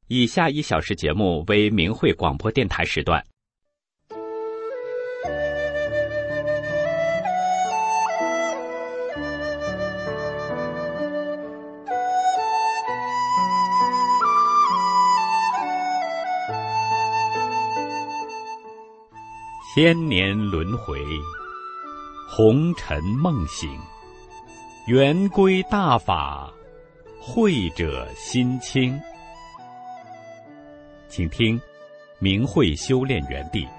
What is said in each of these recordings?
以下1小时节目为明慧广播电台时段。千年轮回，红尘梦醒，圆归大法，慧者心清。请听明慧修炼园地。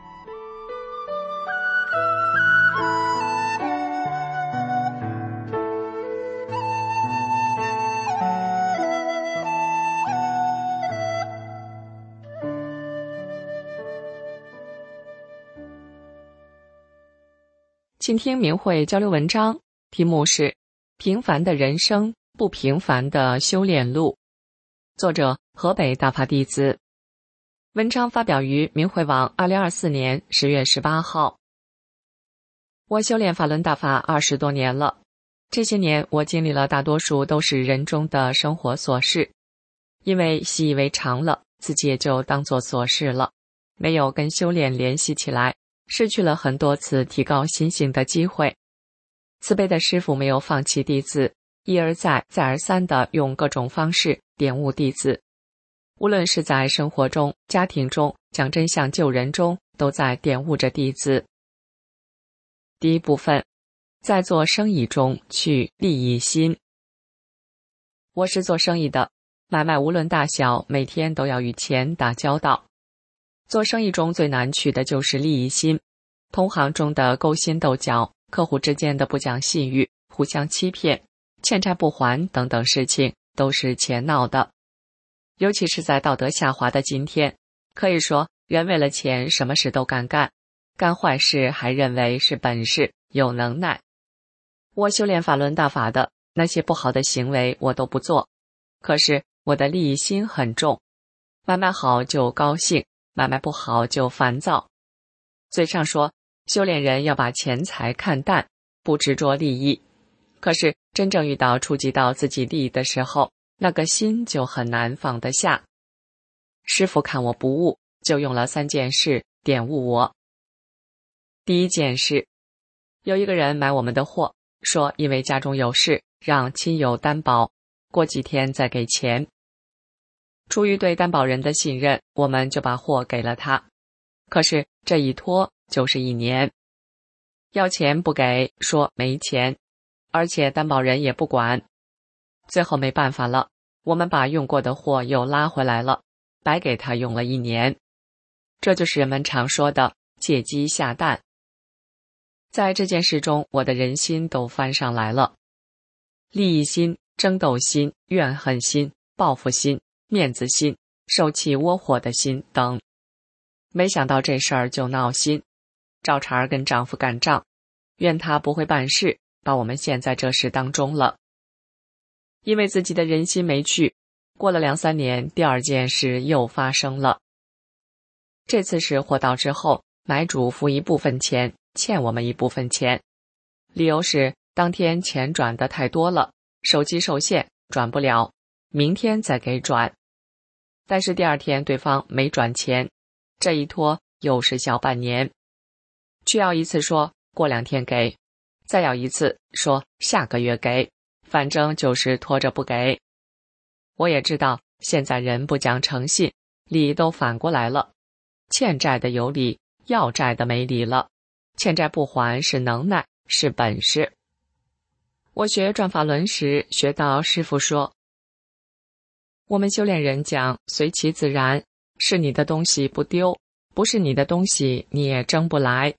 请听明慧交流文章，题目是平凡的人生，不平凡的修炼路，作者河北大法弟子。文章发表于明慧网2024年10月18号。我修炼法轮大法20多年了，这些年我经历了大多数都是人中的生活琐事，因为习以为常了，自己也就当作琐事了，没有跟修炼联系起来，失去了很多次提高心性的机会。慈悲的师父没有放弃弟子，一而再再而三地用各种方式点悟弟子，无论是在生活中、家庭中、讲真相救人中，都在点悟着弟子。第一部分，在做生意中去利益心。我是做生意的，买卖无论大小，每天都要与钱打交道。做生意中最难去的就是利益心，同行中的勾心斗角，客户之间的不讲信誉，互相欺骗，欠债不还等等事情都是钱闹的。尤其是在道德下滑的今天，可以说人为了钱什么事都敢干，干坏事还认为是本事，有能耐。我修炼法轮大法的，那些不好的行为我都不做，可是我的利益心很重，买卖好就高兴，买卖不好就烦躁。嘴上说修炼人要把钱财看淡，不执着利益，可是真正遇到触及到自己利益的时候，那个心就很难放得下。师父看我不悟，就用了3件事点悟我。第一件事，有一个人买我们的货，说因为家中有事，让亲友担保，过几天再给钱。出于对担保人的信任，我们就把货给了他。可是这一拖就是1年，要钱不给，说没钱，而且担保人也不管。最后没办法了，我们把用过的货又拉回来了，白给他用了1年。这就是人们常说的借鸡下蛋。在这件事中，我的人心都翻上来了，利益心、争斗心、怨恨心、报复心、面子心、受气窝火的心等。没想到这事儿就闹心，找茬儿跟丈夫干仗，怨他不会办事，把我们陷在这事当中了。因为自己的人心没去，过了2-3年，第2件事又发生了。这次是货到之后，买主付一部分钱，欠我们一部分钱，理由是当天钱转的太多了，手机受限，转不了，明天再给转。但是第2天对方没转钱，这一拖又是小半年。去要一次说过2天给，再要一次说下个月给，反正就是拖着不给。我也知道现在人不讲诚信，理都反过来了，欠债的有理，要债的没理了，欠债不还是能耐，是本事。我学转法轮时学到师父说，我们修炼人讲随其自然，是你的东西不丢，不是你的东西你也争不来。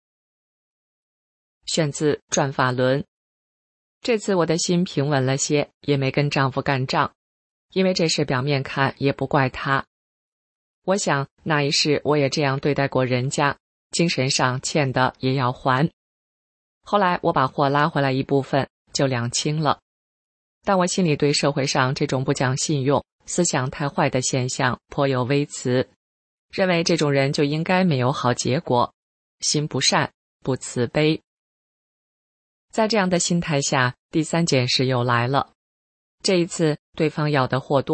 选自转法轮。这次我的心平稳了些，也没跟丈夫干仗，因为这事表面看也不怪他。我想那一世我也这样对待过人家，精神上欠的也要还。后来我把货拉回来一部分，就两清了。但我心里对社会上这种不讲信用、思想太坏的现象颇有微词，认为这种人就应该没有好结果，心不善，不慈悲。在这样的心态下，第3件事又来了。这一次对方要的货多，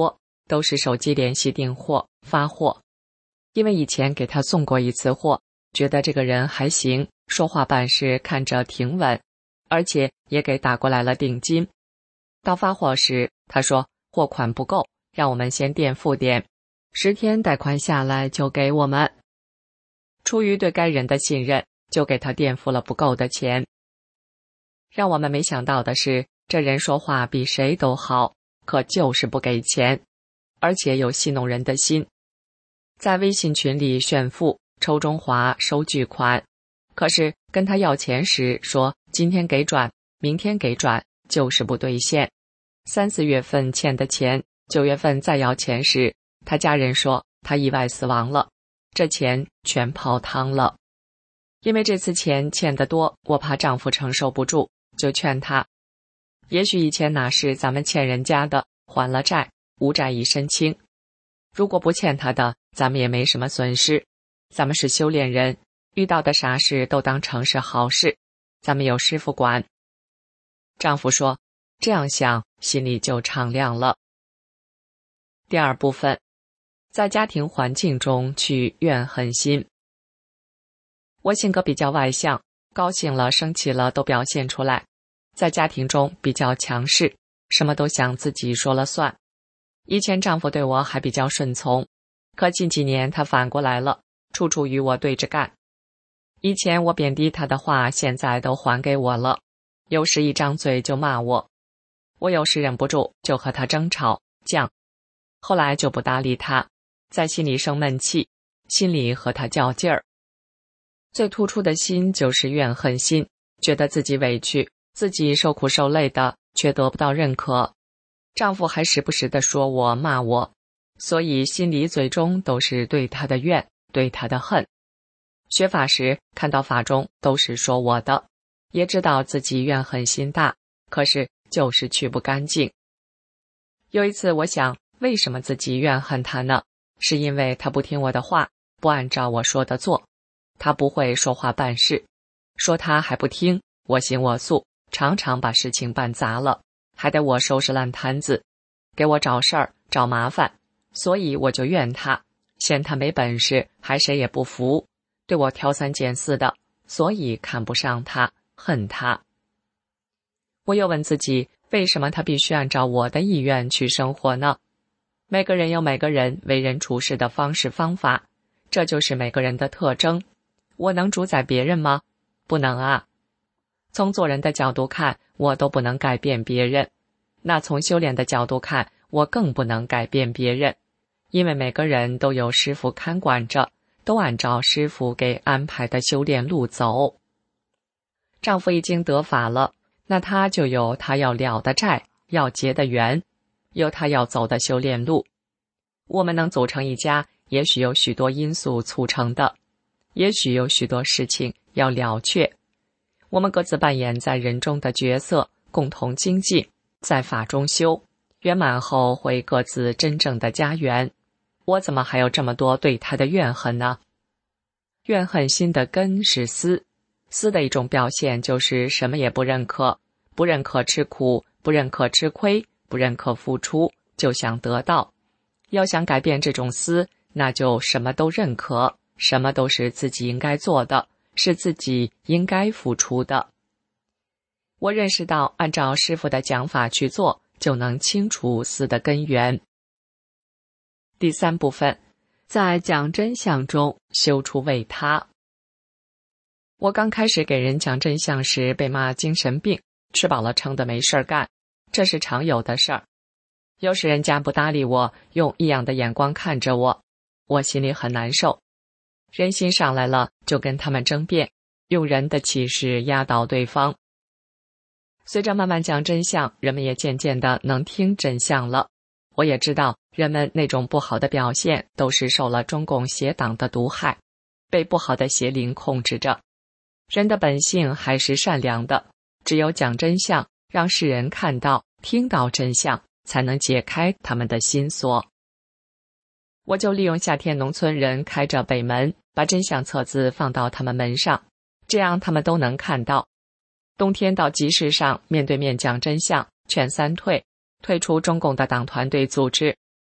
都是手机联系订货、发货。因为以前给他送过一次货，觉得这个人还行，说话办事看着挺稳，而且也给打过来了定金。到发货时，他说货款不够，让我们先垫付点，10天贷款下来就给我们。出于对该人的信任，就给他垫付了不够的钱。让我们没想到的是，这人说话比谁都好，可就是不给钱，而且有戏弄人的心。在微信群里炫富，抽中华，收巨款，可是跟他要钱时说今天给转，明天给转，就是不兑现。3、4月份欠的钱，9月份再要钱时，他家人说他意外死亡了，这钱全泡汤了。因为这次钱欠得多，我怕丈夫承受不住，就劝他，也许以前哪是咱们欠人家的，还了债，无债一身轻。如果不欠他的，咱们也没什么损失。咱们是修炼人，遇到的啥事都当成是好事，咱们有师傅管。丈夫说，这样想，心里就敞亮了。第2部分，在家庭环境中去怨恨心。我性格比较外向，高兴了、生气了都表现出来，在家庭中比较强势，什么都想自己说了算。以前丈夫对我还比较顺从，可近几年他反过来了，处处与我对着干。以前我贬低他的话，现在都还给我了，有时一张嘴就骂我，我有时忍不住就和他争吵犟，后来就不搭理他，在心里生闷气，心里和他较劲儿。最突出的心就是怨恨心，觉得自己委屈，自己受苦受累的，却得不到认可。丈夫还时不时地说我、骂我，所以心里嘴中都是对他的怨，对他的恨。学法时看到法中都是说我的，也知道自己怨恨心大，可是就是去不干净。有一次我想，为什么自己怨恨他呢？是因为他不听我的话，不按照我说的做，他不会说话办事，说他还不听，我行我素，常常把事情办砸了，还得我收拾烂摊子，给我找事儿找麻烦，所以我就怨他，嫌他没本事，还谁也不服，对我挑三拣四的，所以看不上他，恨他。我又问自己，为什么他必须按照我的意愿去生活呢？每个人有每个人为人处事的方式方法，这就是每个人的特征。我能主宰别人吗？不能啊。从做人的角度看，我都不能改变别人，那从修炼的角度看，我更不能改变别人，因为每个人都有师父看管着，都按照师父给安排的修炼路走。丈夫已经得法了，那他就有他要了的债，要结的缘，有他要走的修炼路。我们能组成一家，也许有许多因素促成的，也许有许多事情要了却。我们各自扮演在人中的角色，共同精进，在法中修，圆满后回各自真正的家园。我怎么还有这么多对他的怨恨呢？怨恨心的根是私，私的一种表现就是什么也不认可，不认可吃苦，不认可吃亏，不认可付出，就想得到。要想改变这种私，那就什么都认可，什么都是自己应该做的，是自己应该付出的。我认识到按照师父的讲法去做，就能清除私的根源。第3部分，在讲真相中修出为他。我刚开始给人讲真相时，被骂精神病，吃饱了撑的没事儿干，这是常有的事儿。有时人家不搭理我，用异样的眼光看着我，我心里很难受。人心上来了，就跟他们争辩，用人的气势压倒对方。随着慢慢讲真相，人们也渐渐的能听真相了。我也知道，人们那种不好的表现，都是受了中共邪党的毒害，被不好的邪灵控制着。人的本性还是善良的，只有讲真相，让世人看到、听到真相，才能解开他们的心锁。我就利用夏天农村人开着北门，把真相册子放到他们门上，这样他们都能看到。冬天到集市上面对面讲真相，劝3退，退出中共的党团队组织。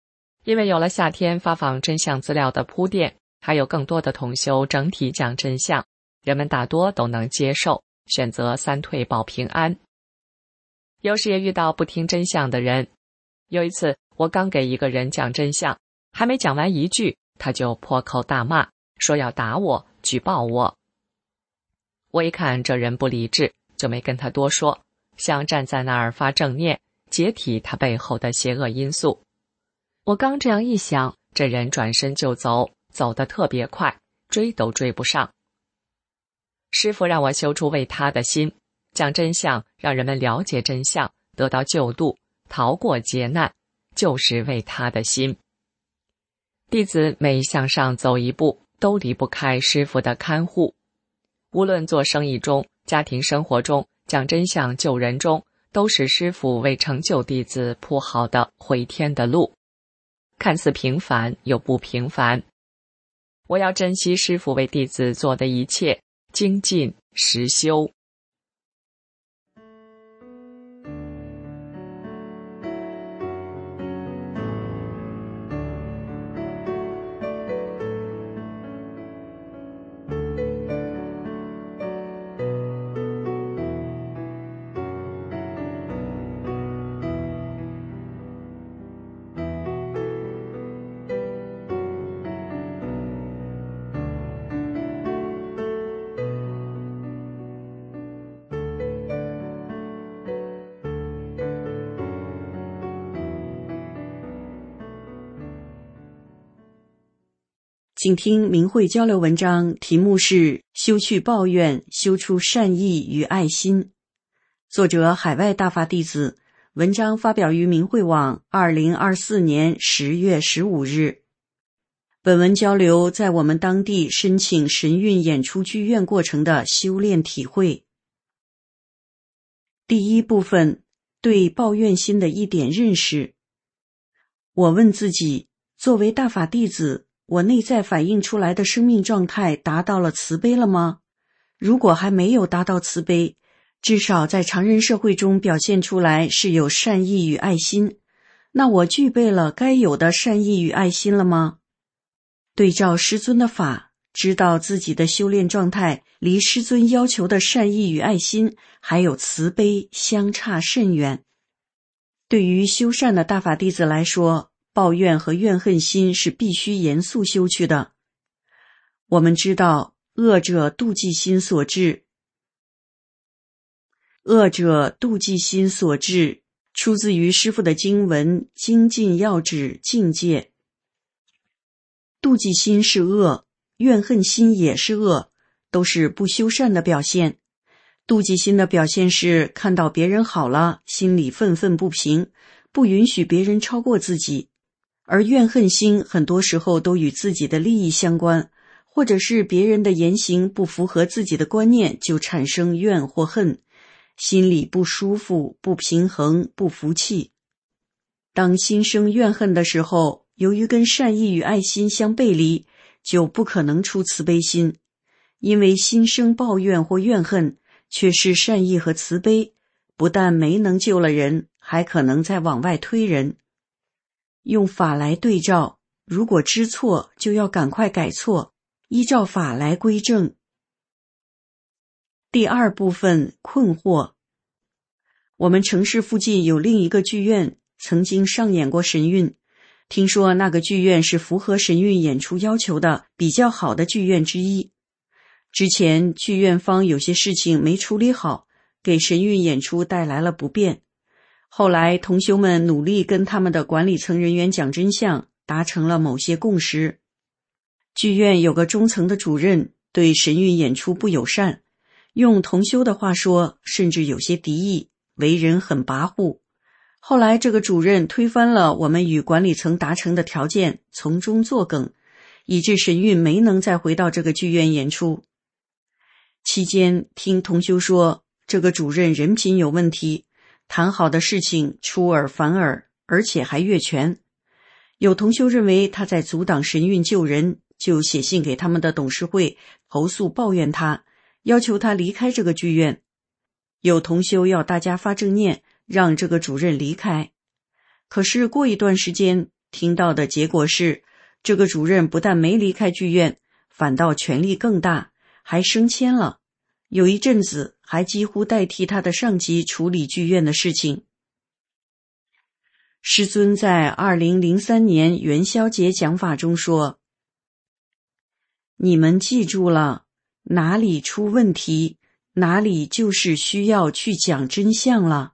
因为有了夏天发放真相资料的铺垫，还有更多的同修整体讲真相，人们大多都能接受，选择三退保平安。有时也遇到不听真相的人。有一次，我刚给一个人讲真相，还没讲完一句，他就破口大骂，说要打我，举报我。我一看这人不理智，就没跟他多说，想站在那儿发正念，解体他背后的邪恶因素。我刚这样一想，这人转身就走，走得特别快，追都追不上。师父让我修出为他的心，讲真相，让人们了解真相，得到救度，逃过劫难，就是为他的心。弟子每向上走一步，都离不开师父的看护。无论做生意中、家庭生活中、讲真相救人中，都是师父为成就弟子铺好的回天的路。看似平凡又不平凡，我要珍惜师父为弟子做的一切，精进实修。 请听明慧交流文章，题目是修去抱怨，修出善意与爱心。作者海外大法弟子，文章发表于明慧网2024年10月15日。本文交流在我们当地申请神韵演出剧院过程的修炼体会。第一部分，对抱怨心的一点认识。我问自己，作为大法弟子，我内在反映出来的生命状态达到了慈悲了吗？如果还没有达到慈悲，至少在常人社会中表现出来是有善意与爱心，那我具备了该有的善意与爱心了吗？对照师尊的法，知道自己的修炼状态离师尊要求的善意与爱心还有慈悲相差甚远。对于修善的大法弟子来说，抱怨和怨恨心是必须严肃修去的。我们知道，恶者妒忌心所致，出自于师父的经文《精进要旨境界》。妒忌心是恶，怨恨心也是恶，都是不修善的表现。妒忌心的表现是看到别人好了，心里愤愤不平，不允许别人超过自己。而怨恨心很多时候都与自己的利益相关，或者是别人的言行不符合自己的观念，就产生怨或恨，心里不舒服、不平衡、不服气。当心生怨恨的时候，由于跟善意与爱心相背离，就不可能出慈悲心，因为心生抱怨或怨恨，却是善意和慈悲，不但没能救了人，还可能再往外推人。用法来对照，如果知错，就要赶快改错，依照法来归正。第二部分，困惑。我们城市附近有另一个剧院，曾经上演过神韵，听说那个剧院是符合神韵演出要求的比较好的剧院之一。之前剧院方有些事情没处理好，给神韵演出带来了不便。后来同修们努力跟他们的管理层人员讲真相，达成了某些共识。剧院有个中层的主任对神韵演出不友善，用同修的话说，甚至有些敌意，为人很跋扈。后来这个主任推翻了我们与管理层达成的条件，从中作梗，以致神韵没能再回到这个剧院演出。期间听同修说，这个主任人品有问题，谈好的事情出尔反尔，而且还越权。有同修认为他在阻挡神韵救人，就写信给他们的董事会投诉抱怨他，要求他离开这个剧院。有同修要大家发正念，让这个主任离开。可是过一段时间， 听到的结果是，这个主任不但没离开剧院，反倒权力更大，还升迁了。有一阵子还几乎代替他的上级处理剧院的事情。师尊在2003年元宵节讲法中说，你们记住了，哪里出问题，哪里就是需要去讲真相了。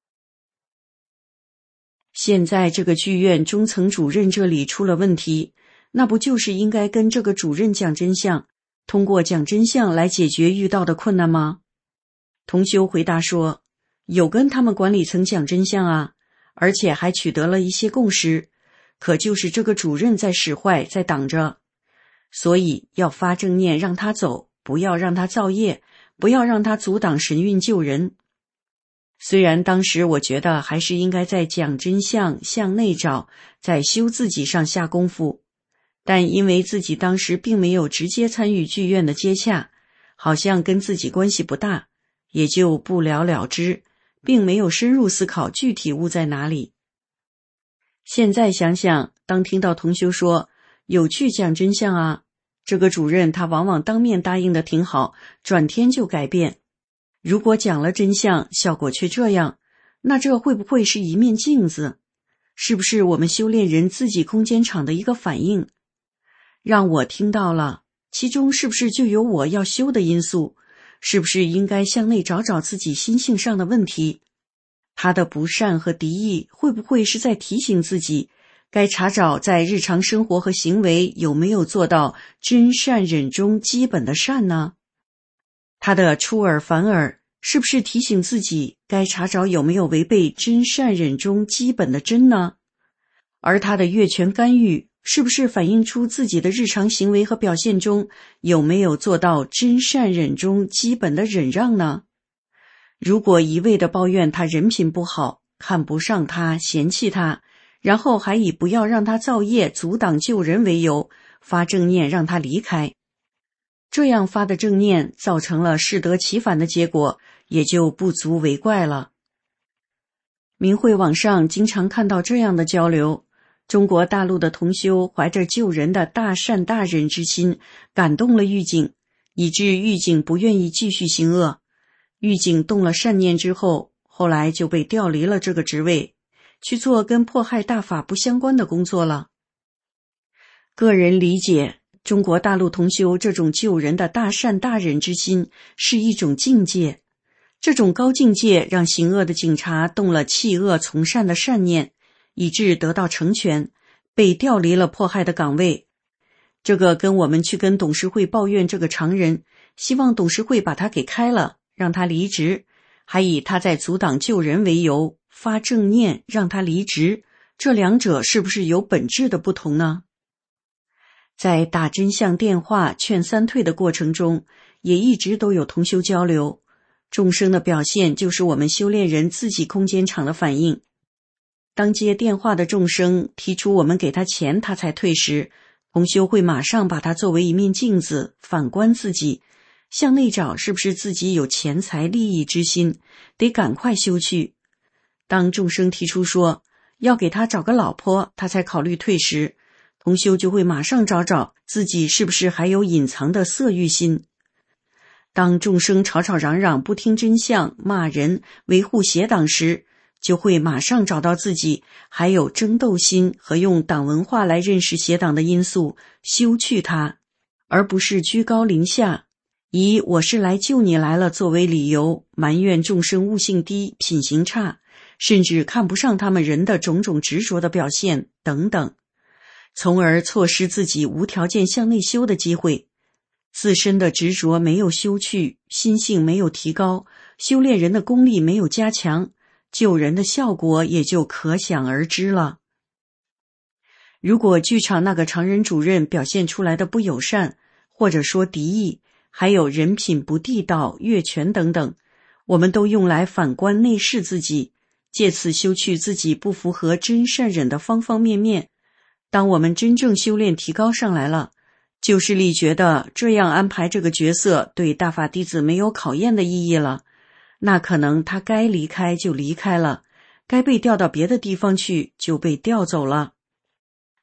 现在这个剧院中层主任这里出了问题，那不就是应该跟这个主任讲真相，通过讲真相来解决遇到的困难吗？同修回答说，有跟他们管理层讲真相啊，而且还取得了一些共识，可就是这个主任在使坏，在挡着，所以要发正念让他走，不要让他造业，不要让他阻挡神运救人。虽然当时我觉得还是应该在讲真相、向内找，在修自己上下功夫，但因为自己当时并没有直接参与剧院的接洽，好像跟自己关系不大，也就不了了之，并没有深入思考具体误在哪里。现在想想，当听到同修说有去讲真相啊，这个主任他往往当面答应的挺好，转天就改变。如果讲了真相，效果却这样，那这会不会是一面镜子？是不是我们修炼人自己空间场的一个反应？让我听到了，其中是不是就有我要修的因素？是不是应该向内找找自己心性上的问题？他的不善和敌意会不会是在提醒自己，该查找在日常生活和行为有没有做到真善忍中基本的善呢？他的出尔反尔是不是提醒自己该查找有没有违背真善忍中基本的真呢？而他的越权干预是不是反映出自己的日常行为和表现中有没有做到真善忍中基本的忍让呢？如果一味地抱怨他人品不好，看不上他，嫌弃他，然后还以不要让他造业阻挡救人为由，发正念让他离开，这样发的正念造成了适得其反的结果，也就不足为怪了。明慧网上经常看到这样的交流，中国大陆的同修怀着救人的大善大忍之心，感动了狱警，以致狱警不愿意继续行恶。狱警动了善念之后，后来就被调离了这个职位，去做跟迫害大法不相关的工作了。个人理解，中国大陆同修这种救人的大善大忍之心是一种境界，这种高境界让行恶的警察动了弃恶从善的善念，以致得到成全，被调离了迫害的岗位。这个跟我们去跟董事会抱怨这个常人，希望董事会把他给开了，让他离职，还以他在阻挡救人为由发正念让他离职，这两者是不是有本质的不同呢？在打真相电话劝三退的过程中，也一直都有同修交流，众生的表现就是我们修炼人自己空间场的反应。当接电话的众生提出我们给他钱他才退时，同修会马上把它作为一面镜子，反观自己，向内找是不是自己有钱财利益之心，得赶快修去。当众生提出说要给他找个老婆他才考虑退时，同修就会马上找找自己是不是还有隐藏的色欲心。当众生吵吵嚷嚷不听真相，骂人，维护邪党时，就会马上找到自己还有争斗心和用党文化来认识邪党的因素，修去它，而不是居高临下，以我是来救你来了作为理由，埋怨众生悟性低，品行差，甚至看不上他们人的种种执着的表现等等，从而错失自己无条件向内修的机会。自身的执着没有修去，心性没有提高，修炼人的功力没有加强，救人的效果也就可想而知了。如果剧场那个常人主任表现出来的不友善，或者说敌意，还有人品不地道、越权等等，我们都用来反观内视自己，借此修去自己不符合真善忍的方方面面。当我们真正修炼提高上来了，旧势力觉得这样安排这个角色对大法弟子没有考验的意义了，那可能他该离开就离开了，该被调到别的地方去就被调走了。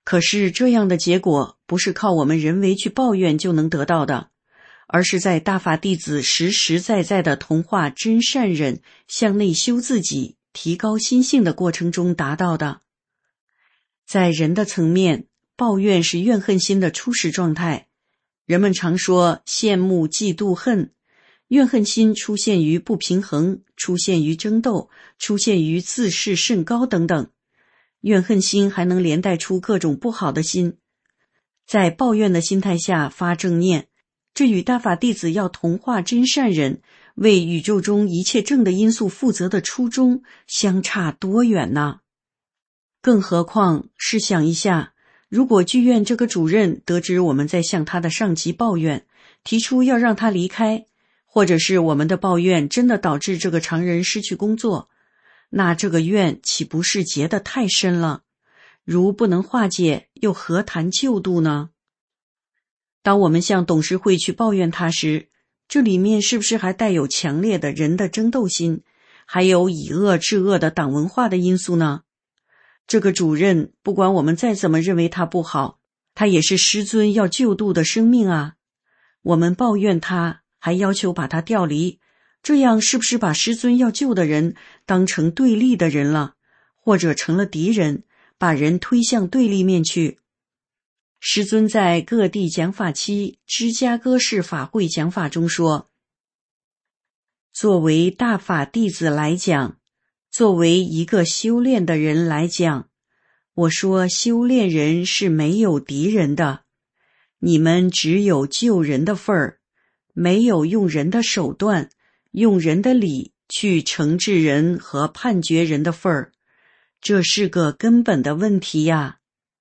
可是这样的结果不是靠我们人为去抱怨就能得到的，而是在大法弟子实实在在的同化真善忍，向内修自己，提高心性的过程中达到的。在人的层面，抱怨是怨恨心的初始状态。人们常说羡慕、嫉妒、恨，怨恨心出现于不平衡，出现于争斗，出现于自视甚高等等。怨恨心还能连带出各种不好的心。在抱怨的心态下发正念，这与大法弟子要同化真善忍，为宇宙中一切正的因素负责的初衷相差多远呢？更何况试想一下，如果剧院这个主任得知我们在向他的上级抱怨，提出要让他离开，或者是我们的抱怨真的导致这个常人失去工作，那这个怨岂不是结得太深了？如不能化解，又何谈救度呢？当我们向董事会去抱怨他时，这里面是不是还带有强烈的人的争斗心，还有以恶制恶的党文化的因素呢？这个主任不管我们再怎么认为他不好，他也是师尊要救度的生命啊。我们抱怨他，还要求把他调离，这样是不是把师尊要救的人当成对立的人了，或者成了敌人，把人推向对立面去？师尊在各地讲法期芝加哥市法会讲法中说，作为大法弟子来讲，作为一个修炼的人来讲，我说修炼人是没有敌人的，你们只有救人的份儿，没有用人的手段，用人的理去惩治人和判决人的份儿，这是个根本的问题呀。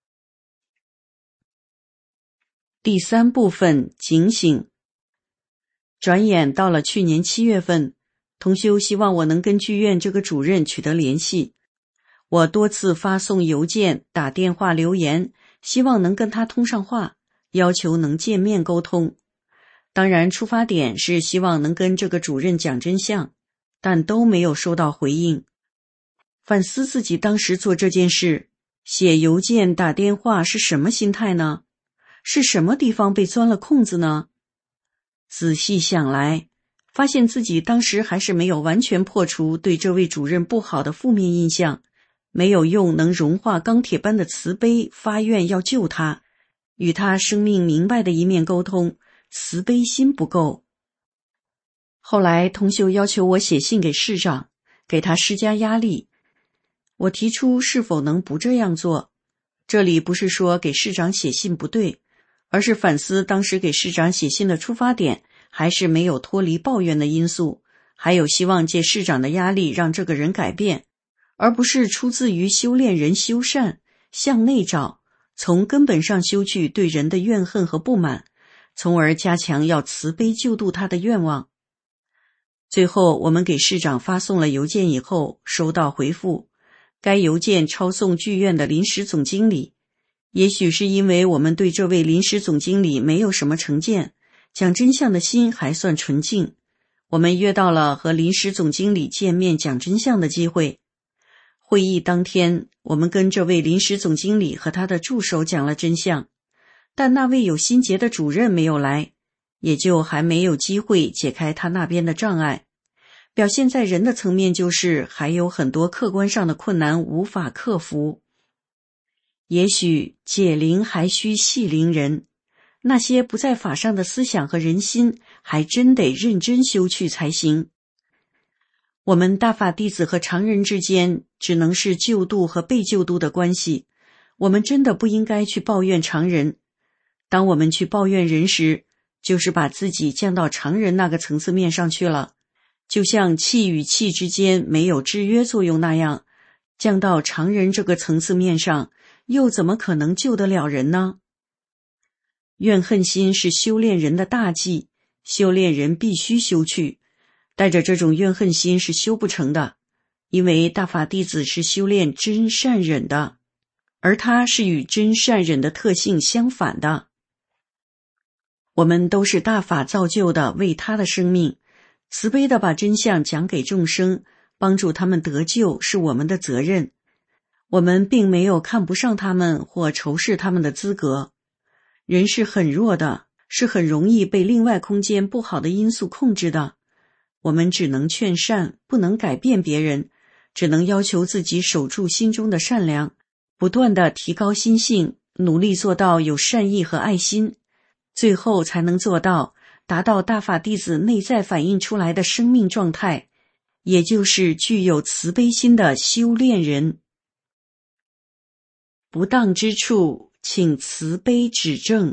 第三部分，警醒。转眼到了去年7月份，同修希望我能跟剧院这个主任取得联系。我多次发送邮件、打电话、留言，希望能跟他通上话，要求能见面沟通。当然出发点是希望能跟这个主任讲真相，但都没有收到回应。反思自己当时做这件事，写邮件、打电话是什么心态呢？是什么地方被钻了空子呢？仔细想来，发现自己当时还是没有完全破除对这位主任不好的负面印象，没有用能融化钢铁般的慈悲发愿要救他，与他生命明白的一面沟通，慈悲心不够。后来同修要求我写信给市长，给他施加压力。我提出是否能不这样做，这里不是说给市长写信不对，而是反思当时给市长写信的出发点还是没有脱离抱怨的因素，还有希望借市长的压力让这个人改变，而不是出自于修炼人修善，向内找，从根本上修去对人的怨恨和不满，从而加强要慈悲救度他的愿望。最后我们给市长发送了邮件以后，收到回复，该邮件抄送剧院的临时总经理。也许是因为我们对这位临时总经理没有什么成见，讲真相的心还算纯净，我们约到了和临时总经理见面讲真相的机会。会议当天，我们跟这位临时总经理和他的助手讲了真相，但那位有心结的主任没有来，也就还没有机会解开他那边的障碍。表现在人的层面就是还有很多客观上的困难无法克服。也许解铃还须系铃人，那些不在法上的思想和人心还真得认真修去才行。我们大法弟子和常人之间只能是救度和被救度的关系，我们真的不应该去抱怨常人。当我们去抱怨人时，就是把自己降到常人那个层次面上去了，就像气与气之间没有制约作用那样，降到常人这个层次面上，又怎么可能救得了人呢？怨恨心是修炼人的大忌，修炼人必须修去，带着这种怨恨心是修不成的，因为大法弟子是修炼真善忍的，而它是与真善忍的特性相反的。我们都是大法造就的为他的生命，慈悲地把真相讲给众生，帮助他们得救是我们的责任。 我们并没有看不上他们或仇视他们的资格。人是很弱的，是很容易被另外空间不好的因素控制的。我们只能劝善，不能改变别人，只能要求自己守住心中的善良，不断地提高心性，努力做到有善意和爱心，最后才能做到达到大法弟子内在反映出来的生命状态，也就是具有慈悲心的修炼人。不当之处，请慈悲指正。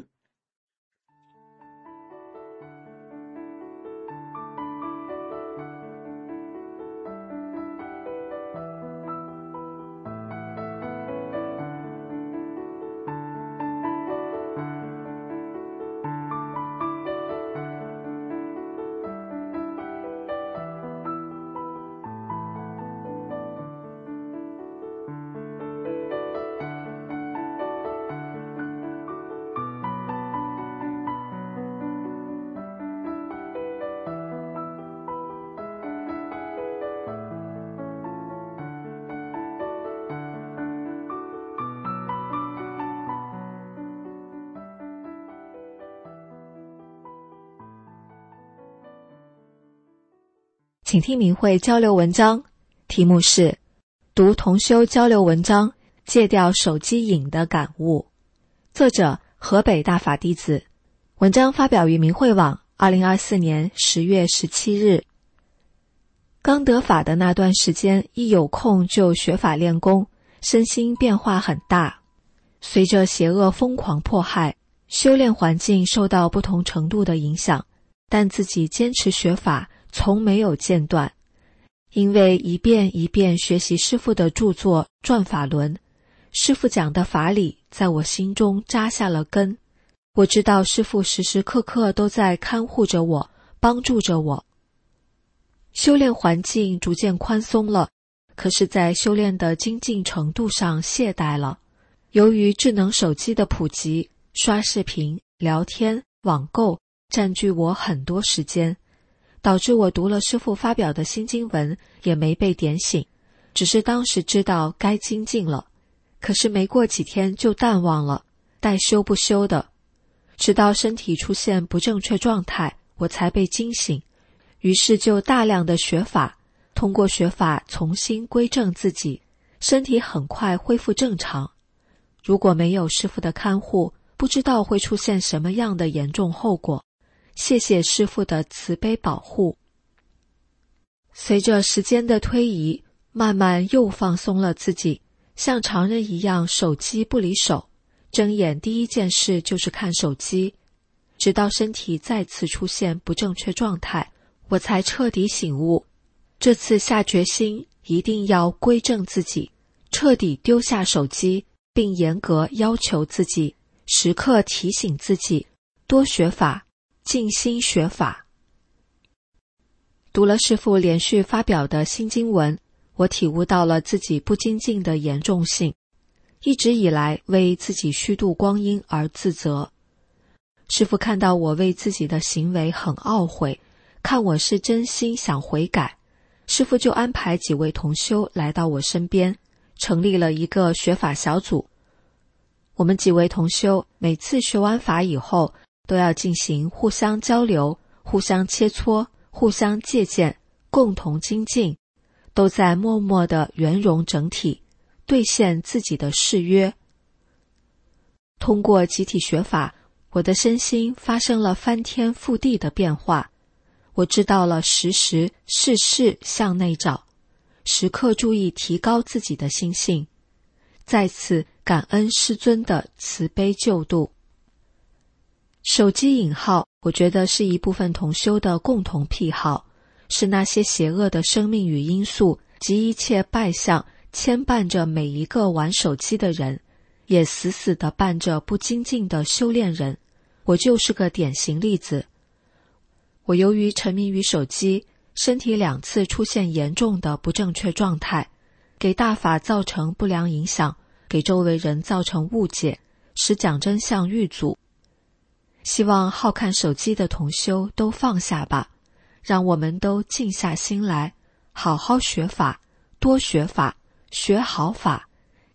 请听明慧交流文章，题目是读同修交流文章，戒掉手机瘾的感悟。作者河北大法弟子，文章发表于明慧网2024年10月17日。刚得法的那段时间，一有空就学法练功，身心变化很大。随着邪恶疯狂迫害，修炼环境受到不同程度的影响，但自己坚持学法，从没有间断。因为一遍一遍学习师父的著作《转法轮》，师父讲的法理在我心中扎下了根。我知道师父时时刻刻都在看护着我，帮助着我。修炼环境逐渐宽松了，可是在修炼的精进程度上懈怠了。由于智能手机的普及，刷视频、聊天、网购占据我很多时间，导致我读了师父发表的新经文也没被点醒，只是当时知道该精进了，可是没过几天就淡忘了，待修不修的。直到身体出现不正确状态，我才被惊醒，于是就大量的学法，通过学法重新归正自己，身体很快恢复正常。如果没有师父的看护，不知道会出现什么样的严重后果。谢谢师父的慈悲保护。随着时间的推移，慢慢又放松了自己，像常人一样手机不离手，睁眼第一件事就是看手机，直到身体再次出现不正确状态，我才彻底醒悟。这次下决心一定要归正自己，彻底丢下手机，并严格要求自己，时刻提醒自己，多学法，静心学法。读了师父连续发表的新经文，我体悟到了自己不精进的严重性，一直以来为自己虚度光阴而自责。师父看到我为自己的行为很懊悔，看我是真心想悔改，师父就安排几位同修来到我身边，成立了一个学法小组。我们几位同修每次学完法以后，都要进行互相交流、互相切磋、互相借鉴，共同精进，都在默默地圆融整体，兑现自己的誓约。通过集体学法，我的身心发生了翻天覆地的变化。我知道了时时事事向内找，时刻注意提高自己的心性，再次感恩师尊的慈悲救度。手机瘾好，我觉得是一部分同修的共同癖好，是那些邪恶的生命与因素及一切败相牵绊着每一个玩手机的人，也死死地绊着不精进的修炼人。我就是个典型例子。我由于沉迷于手机，身体2次出现严重的不正确状态，给大法造成不良影响，给周围人造成误解，使讲真相遇阻。希望好看手机的同修都放下吧，让我们都静下心来，好好学法，多学法，学好法，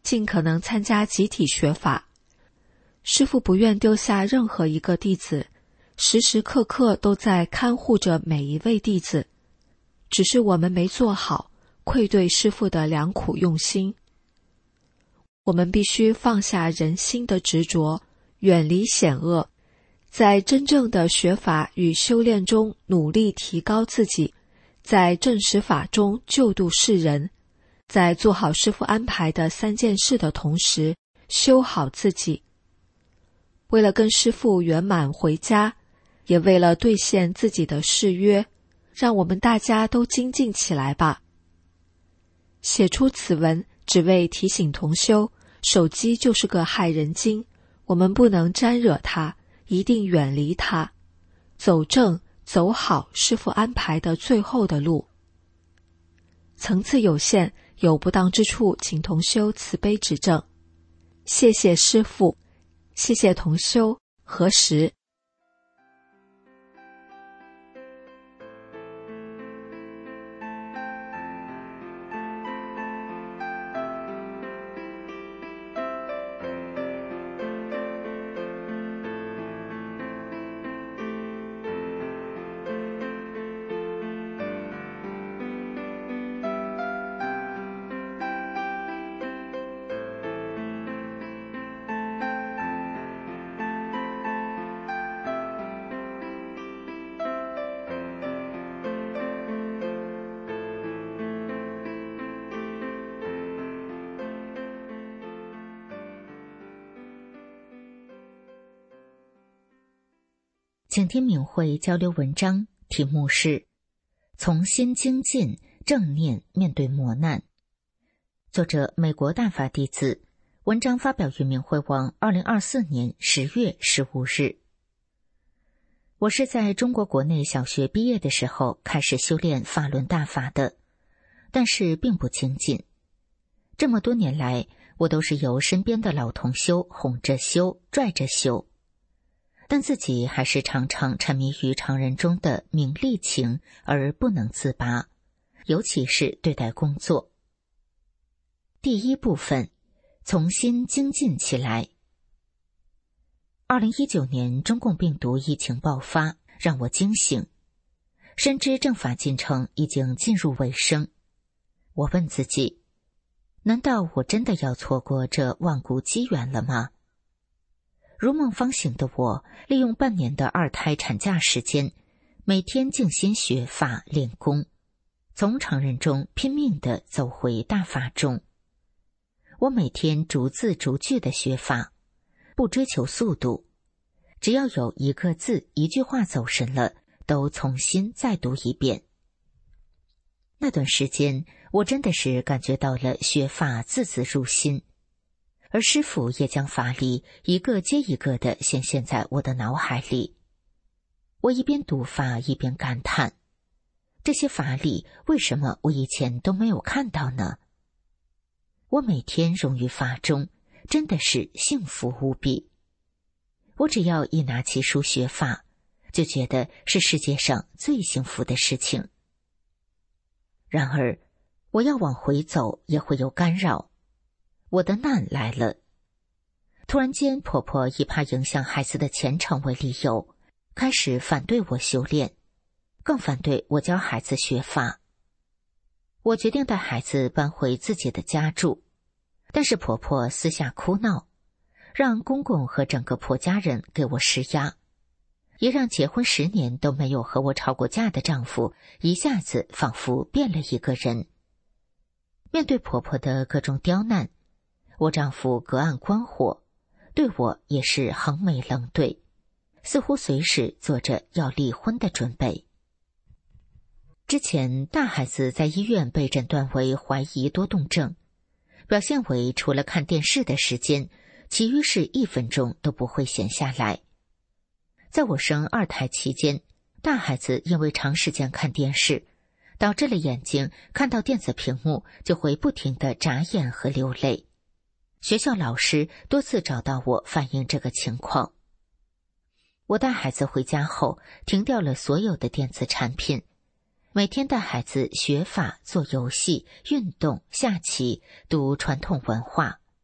尽可能参加集体学法。师父不愿丢下任何一个弟子，时时刻刻都在看护着每一位弟子，只是我们没做好，愧对师父的良苦用心。我们必须放下人心的执着，远离险恶，在真正的学法与修炼中努力提高自己，在正实法中救度世人，在做好师父安排的3件事的同时，修好自己。为了跟师父圆满回家，也为了兑现自己的誓约，让我们大家都精进起来吧。写出此文只为提醒同修，手机就是个害人精，我们不能沾惹它，一定远离它，走正走好师父安排的最后的路。层次有限，有不当之处请同修慈悲指正。谢谢师父，谢谢同修，何时。 请听敏慧交流文章，题目是从心精进，正念面对磨难。作者美国大法弟子，文章发表于敏慧网2024年10月15日。我是在中国国内小学毕业的时候开始修炼法轮大法的，但是并不精进。这么多年来，我都是由身边的老同修哄着修，拽着修，但自己还是常常沉迷于常人中的名利情而不能自拔，尤其是对待工作。第一部分，从心精进起来。2019年中共病毒疫情爆发，让我惊醒，深知正法进程已经进入尾声。我问自己，难道我真的要错过这万古机缘了吗？如梦方醒的我，利用半年的2胎产假时间，每天静心学法练功，从常人中拼命地走回大法中。我每天逐字逐句的学法，不追求速度，只要有一个字一句话走神了，都重新再读一遍。那段时间，我真的是感觉到了学法字字入心，而师父也将法理一个接一个地显现在我的脑海里。我一边读法一边感叹，这些法理为什么我以前都没有看到呢？我每天融于法中，真的是幸福无比。我只要一拿起书学法，就觉得是世界上最幸福的事情。然而，我要往回走也会有干扰。我的难来了。突然间，婆婆以怕影响孩子的前程为理由，开始反对我修炼，更反对我教孩子学法。我决定带孩子搬回自己的家住，但是婆婆私下哭闹，让公公和整个婆家人给我施压，也让结婚10年都没有和我吵过架的丈夫一下子仿佛变了一个人。面对婆婆的各种刁难，我丈夫隔岸观火，对我也是横眉冷对，似乎随时做着要离婚的准备。之前大孩子在医院被诊断为怀疑多动症，表现为除了看电视的时间，其余是1分钟都不会闲下来。在我生2胎期间，大孩子因为长时间看电视，导致了眼睛看到电子屏幕就会不停地眨眼和流泪。学校老师多次找到我反映这个情况。我带孩子回家后，停掉了所有的电子产品，每天带孩子学法、做游戏、运动、下棋、读传统文化，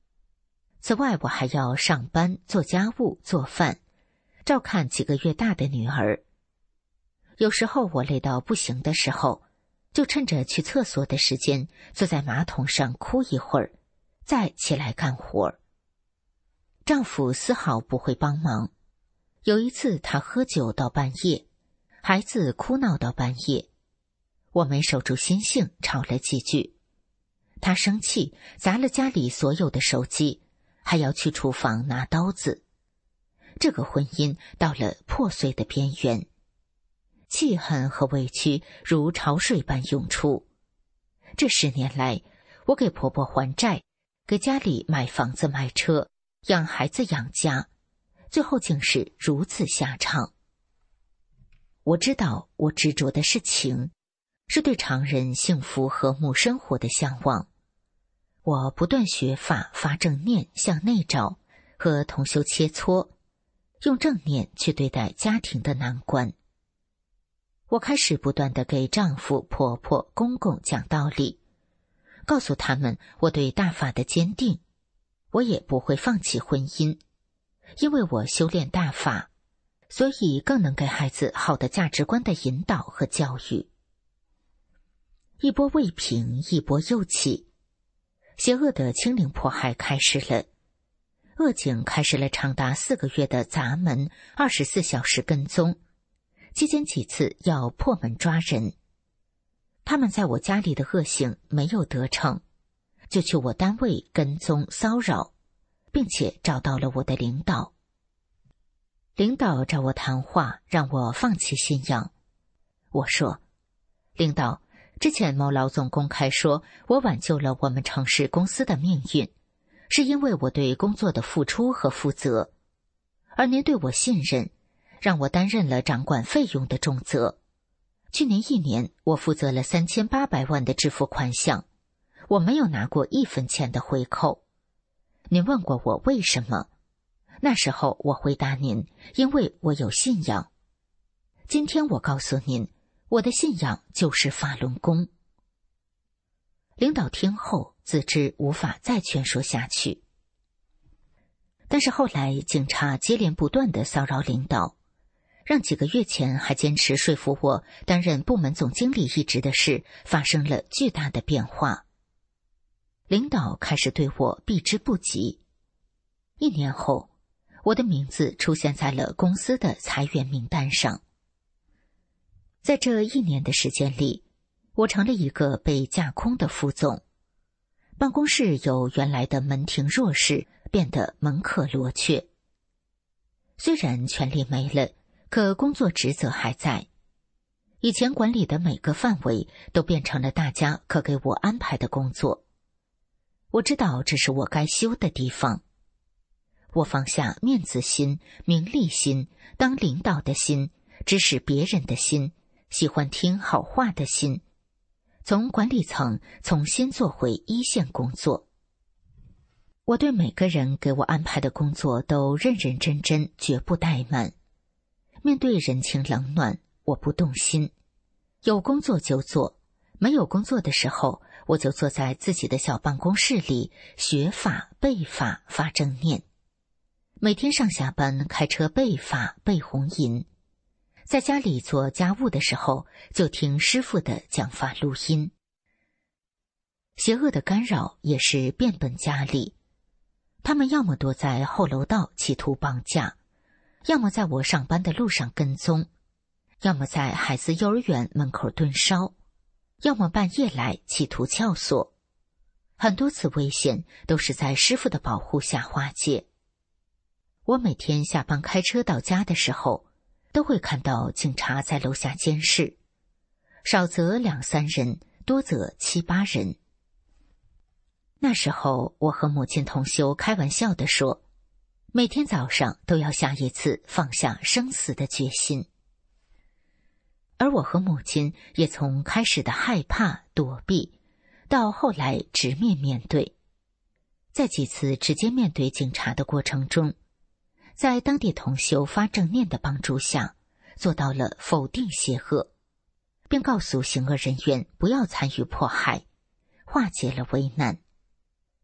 此外，我还要上班、做家务、做饭，照看几个月大的女儿。有时候我累到不行的时候，就趁着去厕所的时间，坐在马桶上哭一会儿，再起来干活。丈夫丝毫不会帮忙。有一次他喝酒到半夜，孩子哭闹到半夜，我没守住心性，吵了几句。他生气，砸了家里所有的手机，还要去厨房拿刀子。这个婚姻到了破碎的边缘，气恨和委屈如潮水般涌出。这10年来，我给婆婆还债，给家里买房子买车，养孩子养家，最后竟是如此下场。我知道我执着的是情，是对常人幸福和睦生活的向往。我不断学法发正念，向内找，和同修切磋，用正念去对待家庭的难关。我开始不断地给丈夫、婆婆、公公讲道理，告诉他们我对大法的坚定，我也不会放弃婚姻，因为我修炼大法，所以更能给孩子好的价值观的引导和教育。一波未平，一波又起，邪恶的清零迫害开始了。恶警开始了长达4个月的砸门，24小时跟踪，期间几次要破门抓人。他们在我家里的恶行没有得逞，就去我单位跟踪骚扰，并且找到了我的领导。领导找我谈话，让我放弃信仰。我说，领导，之前某老总公开说我挽救了我们城市公司的命运，是因为我对工作的付出和负责，而您对我信任，让我担任了掌管费用的重责。去年1年，我负责了3800万的支付款项，我没有拿过1分钱的回扣。您问过我为什么？那时候我回答您，因为我有信仰。今天我告诉您，我的信仰就是法轮功。领导听后自知无法再劝说下去，但是后来警察接连不断地骚扰领导，让几个月前还坚持说服我担任部门总经理一职的事发生了巨大的变化。领导开始对我避之不及。1年后，我的名字出现在了公司的裁员名单上。在这1年的时间里，我成了一个被架空的副总，办公室由原来的门庭若市变得门可罗雀。虽然权力没了，可工作职责还在。以前管理的每个范围都变成了大家可给我安排的工作。我知道这是我该修的地方。我放下面子心、名利心、当领导的心、指使别人的心、喜欢听好话的心，从管理层重新做回一线工作。我对每个人给我安排的工作都认认真真，绝不怠慢。面对人情冷暖，我不动心，有工作就做，没有工作的时候，我就坐在自己的小办公室里学法、背法、发正念。每天上下班开车背法、背红银，在家里做家务的时候就听师父的讲法录音。邪恶的干扰也是变本加厉，他们要么躲在后楼道企图绑架，要么在我上班的路上跟踪，要么在孩子幼儿园门口蹲梢，要么半夜来企图撬锁。很多次危险都是在师父的保护下化解。我每天下班开车到家的时候，都会看到警察在楼下监视，少则2、3人，多则7、8人。那时候我和母亲同修开玩笑地说，每天早上都要下一次放下生死的决心。而我和母亲也从开始的害怕躲避，到后来直面面对。在几次直接面对警察的过程中，在当地同修发正念的帮助下，做到了否定邪恶，并告诉行恶人员不要参与迫害，化解了危难。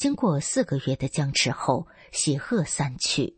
经过4个月的僵持后，喜鹤散去。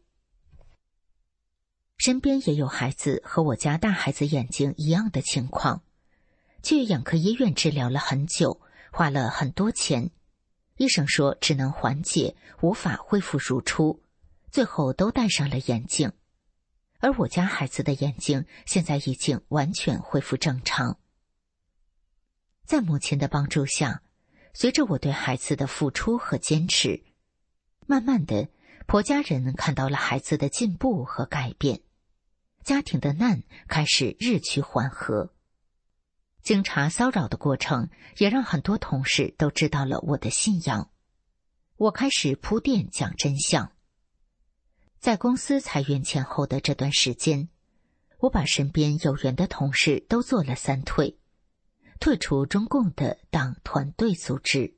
身边也有孩子和我家大孩子眼睛一样的情况，去眼科医院治疗了很久，花了很多钱，医生说只能缓解，无法恢复如初，最后都戴上了眼镜。而我家孩子的眼睛现在已经完全恢复正常。在母亲的帮助下，随着我对孩子的付出和坚持，慢慢的，婆家人看到了孩子的进步和改变，家庭的难开始日趋缓和。经查骚扰的过程也让很多同事都知道了我的信仰。我开始铺垫讲真相。在公司裁员前后的这段时间，我把身边有缘的同事都做了3退，退出中共的党团队组织。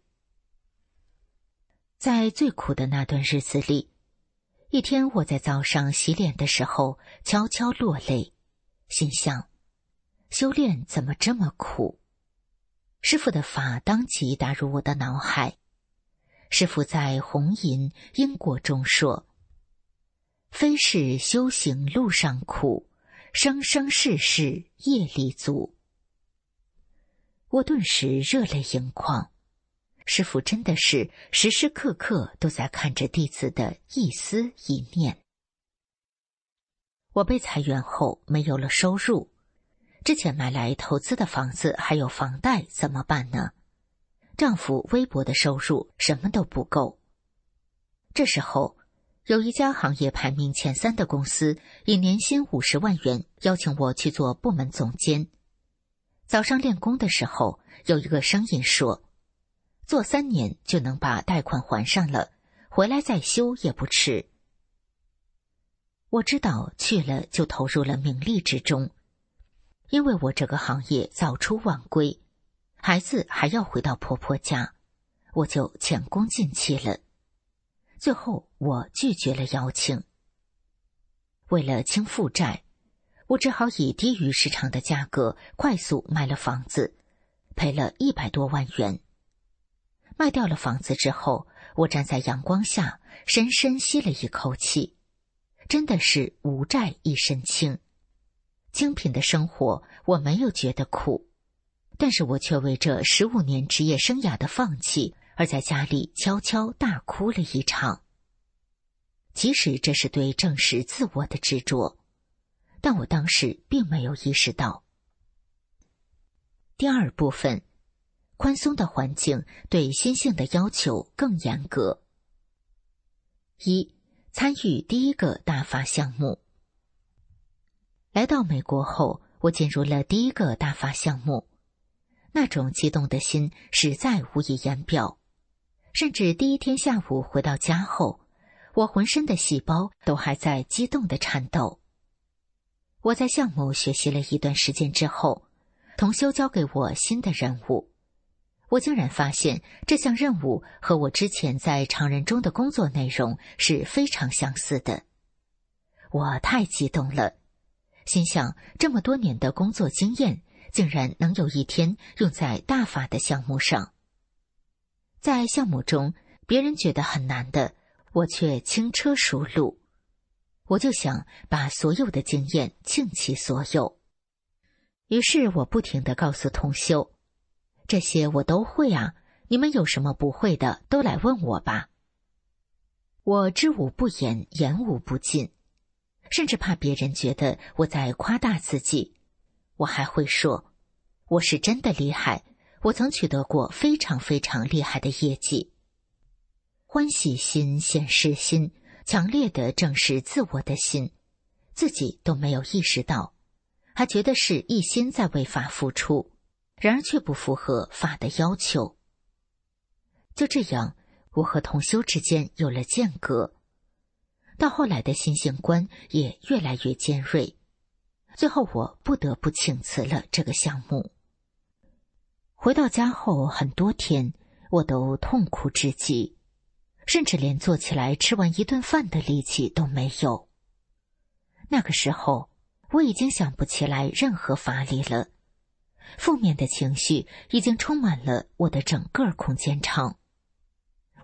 在最苦的那段日子里，一天我在早上洗脸的时候悄悄落泪，心想修炼怎么这么苦？师父的法当即打入我的脑海。师父在《红银因果》中说，非是修行路上苦，生生世世业力足。我顿时热泪盈眶，师父真的是时时刻刻都在看着弟子的一丝一念。我被裁员后没有了收入，之前买来投资的房子还有房贷怎么办呢？丈夫微薄的收入什么都不够。这时候，有一家行业排名前3的公司以年薪50万元邀请我去做部门总监。早上练功的时候，有一个声音说，做3年就能把贷款还上了，回来再修也不迟。我知道去了就投入了名利之中，因为我这个行业早出晚归，孩子还要回到婆婆家，我就前功尽弃了。最后我拒绝了邀请。为了清负债，我只好以低于市场的价格快速卖了房子，赔了100多万元。卖掉了房子之后，我站在阳光下深深吸了一口气，真的是无债一身轻。清贫的生活我没有觉得苦，但是我却为这15年职业生涯的放弃而在家里悄悄大哭了一场。其实这是对证实自我的执着，但我当时并没有意识到。第2部分，宽松的环境对心性的要求更严格。1. 参与第1个大法项目。来到美国后，我进入了第1个大法项目，那种激动的心实在无以言表。甚至第1天下午回到家后，我浑身的细胞都还在激动地颤抖。我在项目学习了一段时间之后，同修交给我新的任务，我竟然发现这项任务和我之前在常人中的工作内容是非常相似的。我太激动了，心想这么多年的工作经验竟然能有一天用在大法的项目上。在项目中，别人觉得很难的，我却轻车熟路。我就想把所有的经验倾其所有。于是我不停地告诉同修，这些我都会啊，你们有什么不会的都来问我吧。我知无不言，言无不尽，甚至怕别人觉得我在夸大自己。我还会说，我是真的厉害，我曾取得过非常非常厉害的业绩。欢喜心、显示心，强烈的正视自我的心，自己都没有意识到，还觉得是一心在为法付出，然而却不符合法的要求。就这样，我和同修之间有了间隔，到后来的心性观也越来越尖锐，最后我不得不请辞了这个项目。回到家后很多天，我都痛苦至极，甚至连坐起来吃完一顿饭的力气都没有。那个时候，我已经想不起来任何法理了，负面的情绪已经充满了我的整个空间场。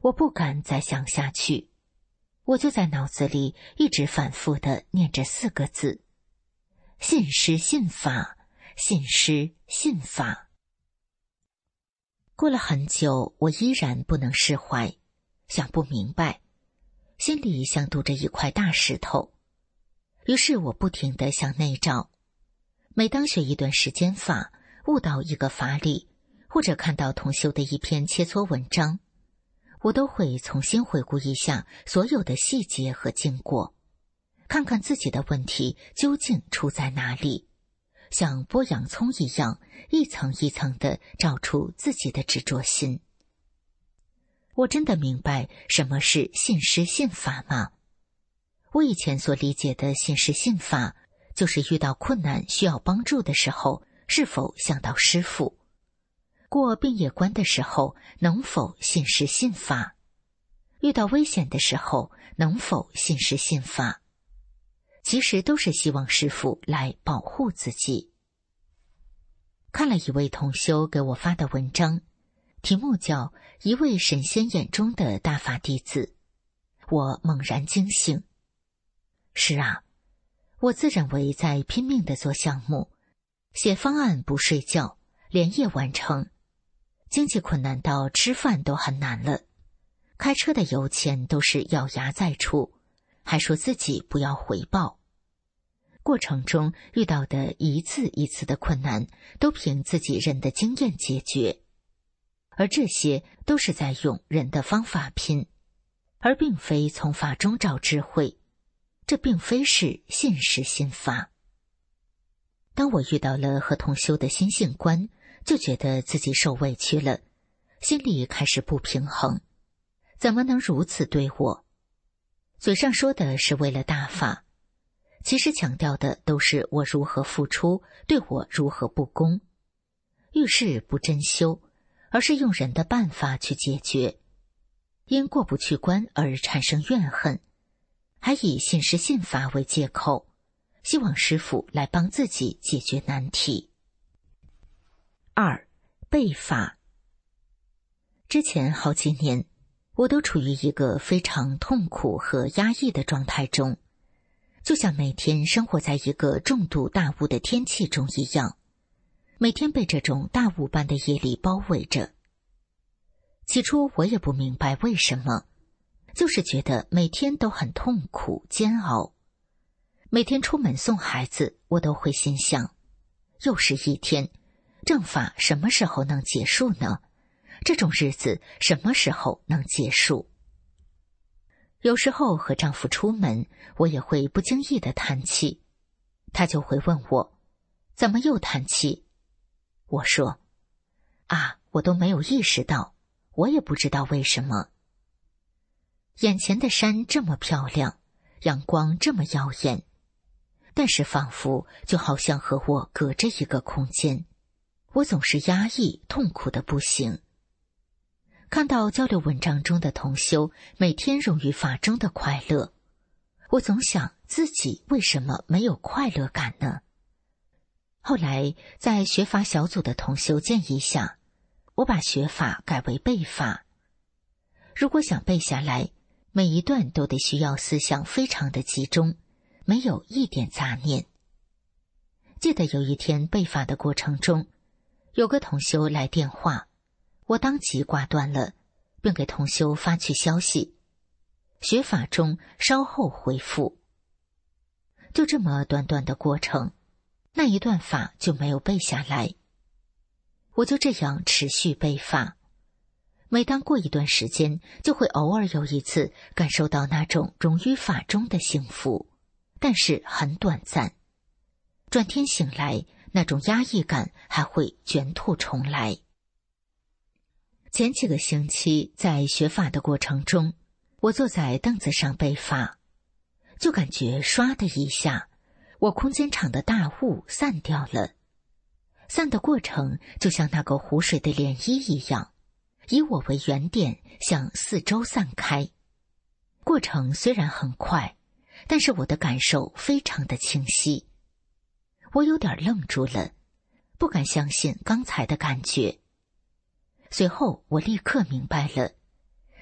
我不敢再想下去，我就在脑子里一直反复地念着4个字：信师信法，信师信法。过了很久，我依然不能释怀，想不明白，心里像堵着一块大石头。于是我不停地向内找，每当学一段时间法，悟到一个法理，或者看到同修的一篇切磋文章，我都会重新回顾一下所有的细节和经过，看看自己的问题究竟出在哪里，像剥洋葱一样，一层一层地找出自己的执着心。我真的明白什么是信师信法吗？我以前所理解的信师信法，就是遇到困难需要帮助的时候，是否想到师父；过病业关的时候，能否信师信法；遇到危险的时候，能否信师信法。其实都是希望师父来保护自己。看了一位同修给我发的文章，题目叫《一位神仙眼中的大法弟子》，我猛然惊醒。是啊，我自认为在拼命地做项目，写方案不睡觉，连夜完成，经济困难到吃饭都很难了，开车的油钱都是咬牙在出，还说自己不要回报。过程中遇到的一次一次的困难，都凭自己人的经验解决，而这些都是在用人的方法拼，而并非从法中找智慧，这并非是信师信法。当我遇到了和同修的心性观，就觉得自己受委屈了，心里开始不平衡，怎么能如此对我？嘴上说的是为了大法，其实强调的都是我如何付出，对我如何不公。遇事不真修，而是用人的办法去解决，因过不去关而产生怨恨，还以信师信法为借口，希望师父来帮自己解决难题。2. 背法。之前好几年，我都处于一个非常痛苦和压抑的状态中，就像每天生活在一个重度大雾的天气中一样，每天被这种大雾般的业力包围着。起初我也不明白为什么，就是觉得每天都很痛苦煎熬。每天出门送孩子，我都会心想，又是一天，正法什么时候能结束呢？这种日子什么时候能结束？有时候和丈夫出门，我也会不经意地叹气，他就会问我，怎么又叹气？我说，我都没有意识到，我也不知道为什么。眼前的山这么漂亮，阳光这么耀眼，但是仿佛就好像和我隔着一个空间，我总是压抑痛苦的不行。看到交流文章中的同修每天融于法中的快乐，我总想自己为什么没有快乐感呢？后来在学法小组的同修建议下，我把学法改为背法。如果想背下来，每一段都得需要思想非常的集中，没有一点杂念。记得有一天背法的过程中，有个同修来电话，我当即挂断了，并给同修发去消息，学法中稍后回复。就这么短短的过程，那一段法就没有背下来。我就这样持续背法，每当过一段时间，就会偶尔有一次感受到那种融于法中的幸福，但是很短暂。转天醒来，那种压抑感还会卷土重来。前几个星期在学法的过程中，我坐在凳子上背法，就感觉唰的一下，我空间场的大雾散掉了。散的过程就像那个湖水的涟漪一样，以我为原点向四周散开。过程虽然很快，但是我的感受非常的清晰。我有点愣住了，不敢相信刚才的感觉。随后我立刻明白了，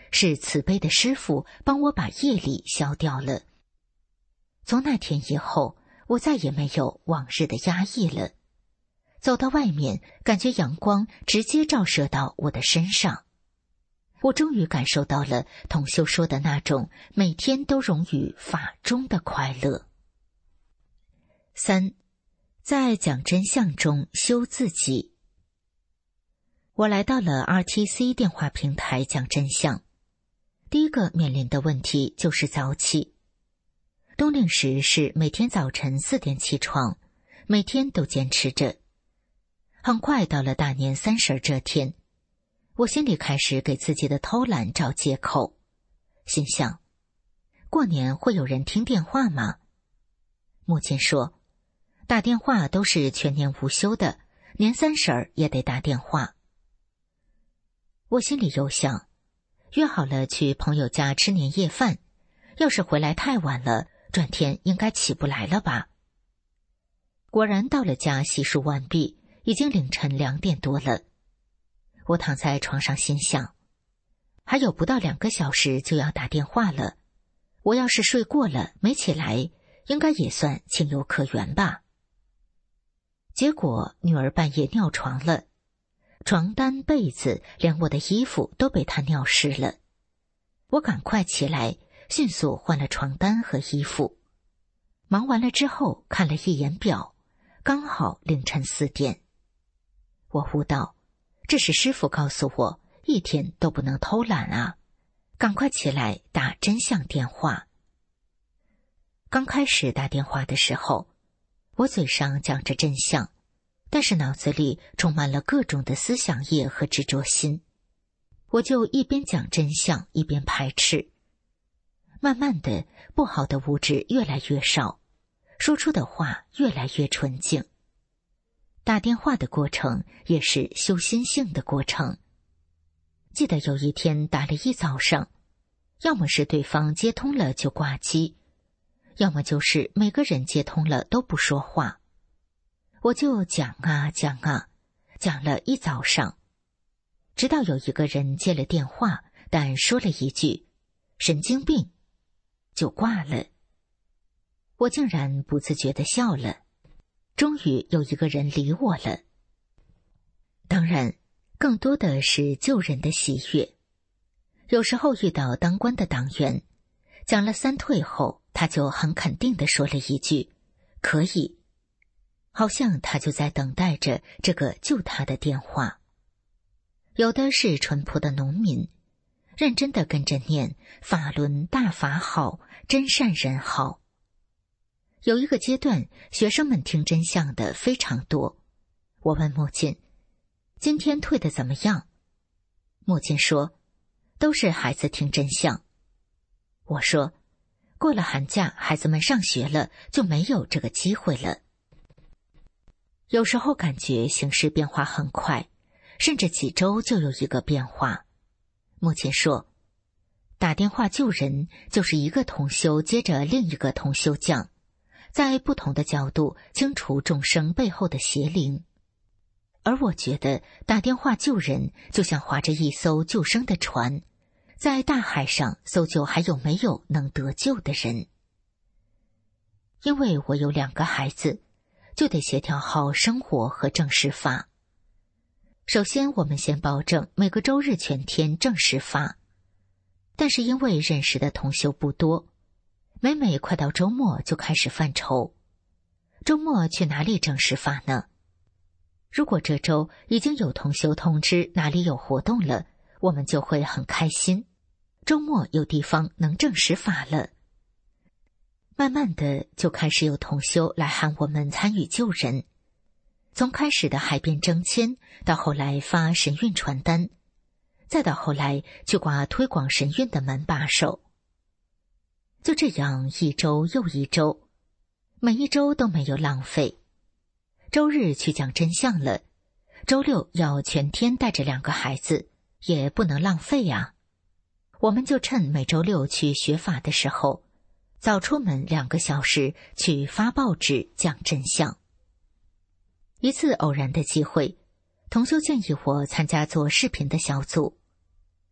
是慈悲的师父帮我把业力消掉了。从那天以后，我再也没有往日的压抑了。走到外面，感觉阳光直接照射到我的身上。我终于感受到了同修说的那种每天都融于法中的快乐。3，在讲真相中修自己。我来到了 RTC 电话平台讲真相。第一个面临的问题就是早起。冬令时是每天早晨4点起床，每天都坚持着。很快到了大年30这天，我心里开始给自己的偷懒找借口，心想，过年会有人听电话吗？母亲说，打电话都是全年无休的，年30也得打电话。我心里又想，约好了去朋友家吃年夜饭，要是回来太晚了，转天应该起不来了吧。果然到了家洗漱完毕，已经凌晨2点多了。我躺在床上心想，还有不到2个小时就要打电话了，我要是睡过了没起来，应该也算情有可原吧。结果女儿半夜尿床了，床单被子连我的衣服都被她尿湿了。我赶快起来，迅速换了床单和衣服。忙完了之后看了一眼表，刚好凌晨4点。我悟道，这是师父告诉我一天都不能偷懒啊，赶快起来打真相电话。刚开始打电话的时候，我嘴上讲着真相，但是脑子里充满了各种的思想业和执着心，我就一边讲真相一边排斥。慢慢的，不好的物质越来越少，说出的话越来越纯净。打电话的过程也是修心性的过程。记得有一天打了一早上，要么是对方接通了就挂机，要么就是每个人接通了都不说话。我就讲啊讲啊，讲了一早上，直到有一个人接了电话，但说了一句神经病，就挂了。我竟然不自觉地笑了，终于有一个人理我了。当然，更多的是救人的喜悦。有时候遇到当官的党员，讲了3退后，他就很肯定地说了一句可以，好像他就在等待着这个救他的电话。有的是淳朴的农民，认真地跟着念法轮大法好，真善人好。有一个阶段，学生们听真相的非常多。我问母亲，今天退得怎么样？母亲说，都是孩子听真相。我说，过了寒假，孩子们上学了，就没有这个机会了。有时候感觉形势变化很快，甚至几周就有一个变化。母亲说，打电话救人就是一个同修接着另一个同修讲，在不同的角度清除众生背后的邪灵。而我觉得打电话救人就像划着一艘救生的船，在大海上搜救还有没有能得救的人。因为我有2个孩子，就得协调好生活和正时发。首先我们先保证每个周日全天正时发，但是因为认识的同修不多，每快到周末就开始犯愁，周末去哪里正时发呢？如果这周已经有同修通知哪里有活动了，我们就会很开心，周末有地方能正时发了。慢慢的就开始有同修来喊我们参与救人，从开始的海边征签，到后来发神韵传单，再到后来去挂推广神韵的门把手。就这样一周又一周，每一周都没有浪费。周日去讲真相了，周六要全天带着2个孩子，也不能浪费呀。我们就趁每周六去学法的时候，早出门2个小时去发报纸讲真相。一次偶然的机会，同修建议我参加做视频的小组。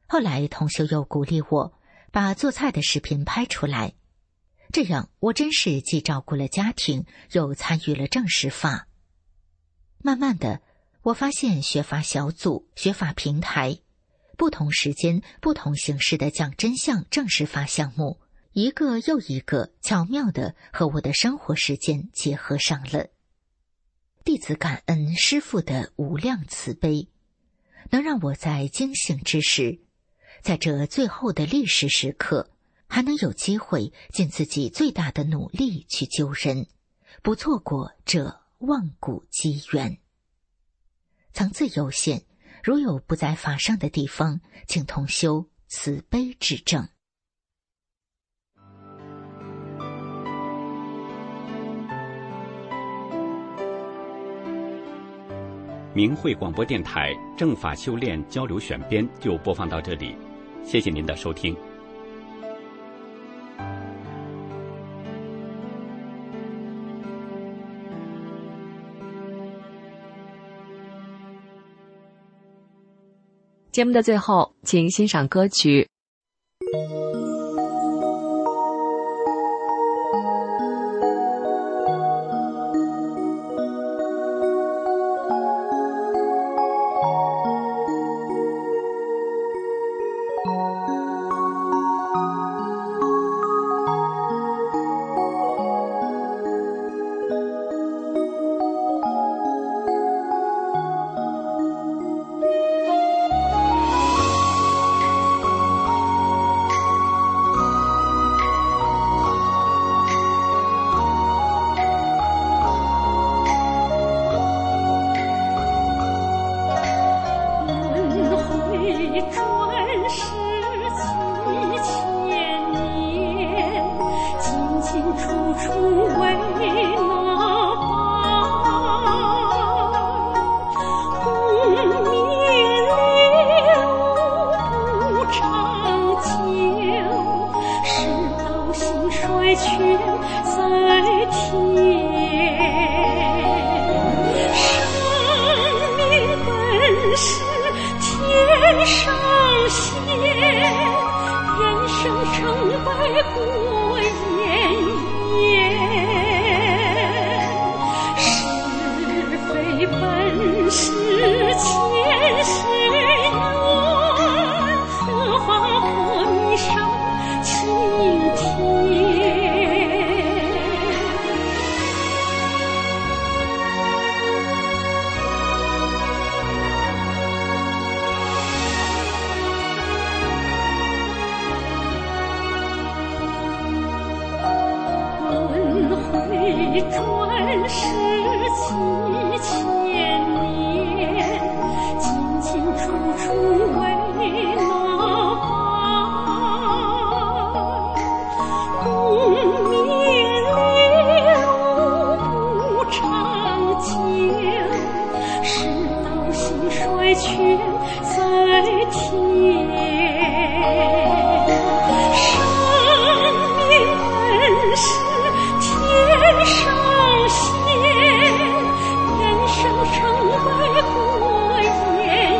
后来同修又鼓励我把做菜的视频拍出来，这样我真是既照顾了家庭，又参与了正实法。慢慢的，我发现学法小组、学法平台不同时间、不同形式的讲真相正实法项目，一个又一个巧妙地和我的生活实践结合上了。弟子感恩师父的无量慈悲，能让我在惊醒之时，在这最后的历史时刻，还能有机会尽自己最大的努力去救人，不错过这万古机缘。层次有限，如有不在法上的地方，请同修慈悲指正。 明慧广播电台正法修炼交流选编就播放到这里，谢谢您的收听。 节目的最后，请欣赏歌曲。 转世7000年，进进出出为那般，功名利禄不长久，世道兴衰全在天。生命本是天上仙，人生成为过眼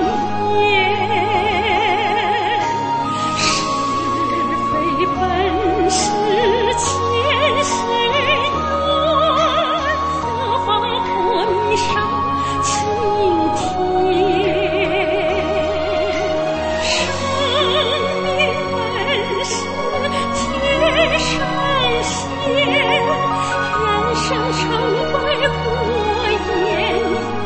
烟。是非本是前世缘，德华破迷上青天。生命本是天上仙，生成为过眼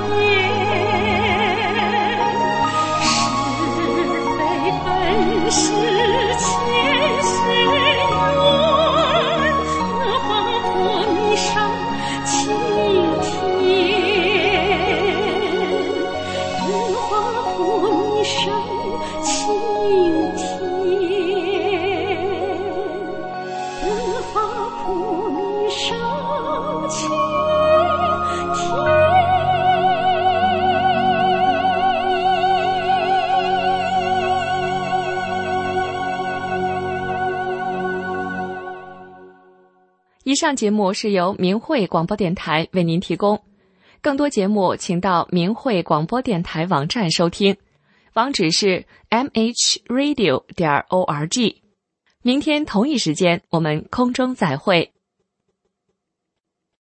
烟。是非本是前世缘，德华破迷上青天，德华破迷上青天，德华破迷上青天。 以上节目是由明慧广播电台为您提供，更多节目请到明慧广播电台网站收听， 网址是 mhradio.org。明天同一时间我们空中再会。